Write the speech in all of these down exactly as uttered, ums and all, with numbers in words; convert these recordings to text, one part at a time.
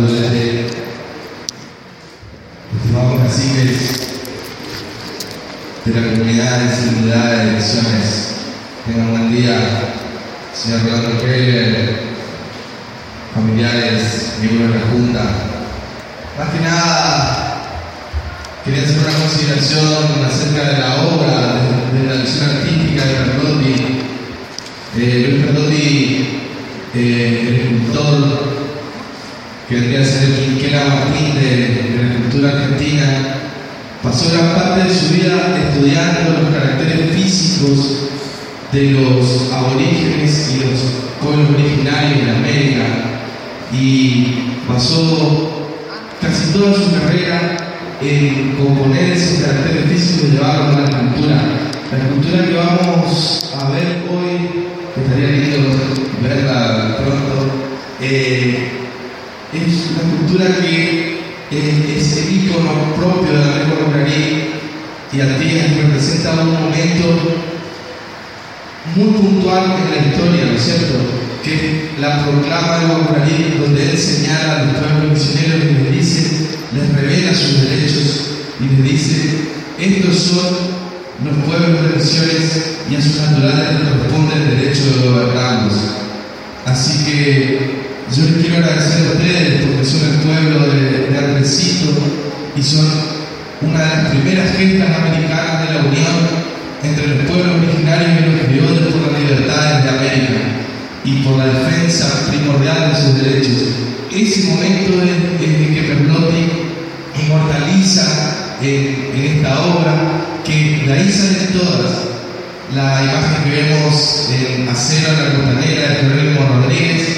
W T, estimados caciques de la comunidad de Seguridad de Elecciones, tengan buen día, señor Rolando Keller, familiares, miembros de la Junta. Más que nada, quería hacer una consideración acerca de la obra, de, de la visión artística de Carlotti. Eh, Luis Carlotti, eh, el escultor que vendría a ser el Quinquela Martín de, de la escultura argentina, pasó gran parte de su vida estudiando los caracteres físicos de los aborígenes y los pueblos originarios de América, y basó casi toda su carrera en componer esos caracteres físicos y llevarlos a la escultura. La escultura que vamos a ver hoy, que estaría lindo verla pronto, eh, es una escultura que eh, es el ícono propio de la lengua guaraní y Artigas, que representa un momento muy puntual en la historia, ¿no es cierto?, que es la proclama de Guaraní, donde él señala a los pueblos misioneros y les dice, les revela sus derechos y les dice: estos son los pueblos de misiones y a sus naturales les corresponde el derecho de gobernarlos. Así que yo les quiero agradecer a ustedes porque son el pueblo de, de Andresito y son una de las primeras gestas americanas de la unión entre los pueblos originarios y los criollos por las libertades de América y por la defensa primordial de sus derechos. Ese momento es, es de que Carlotti inmortaliza en, en esta obra, que de ahí salen todas. La imagen que vemos en Acero en la Costanera de Jerónimo Rodríguez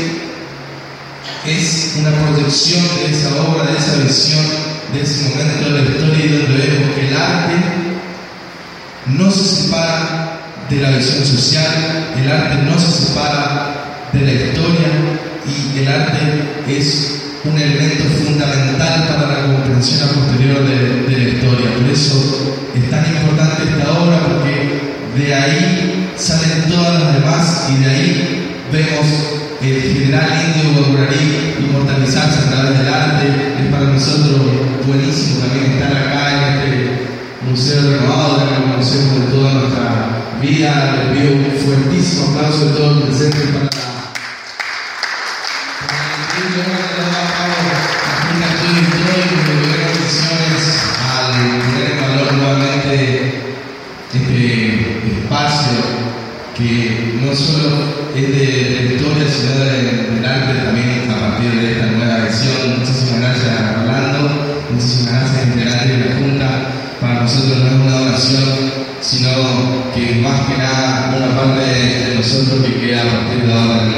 es una proyección de esa obra, de esa visión, de ese momento de la historia, y donde vemos que el arte no se separa de la visión social, el arte no se separa de la historia, y el arte es un elemento fundamental para la comprensión a posterior de, de la historia. Por eso es tan importante esta obra, porque de ahí salen todas las demás, y de ahí vemos el general indio guaraní inmortalizarse a través del arte. Es para nosotros buenísimo también estar acá en este museo renovado, que lo conocemos de toda nuestra vida. Les pido un fuertísimo aplauso de todos los presentes para la al poner en valor nuevamente este espacio que no solo es de, de historia, sino de, del arte también a partir de esta nueva edición. Muchísimas gracias a Rolando, muchísimas gracias integrantes de la Junta. Para nosotros no es una donación, sino que más que nada una parte de nosotros que queda a partir de ahora